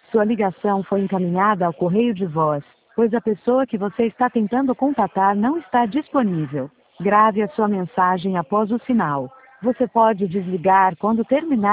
Sua ligação foi encaminhada ao correio de voz, pois a pessoa que você está tentando contatar não está disponível. Grave a sua mensagem após o sinal. Você pode desligar quando terminar.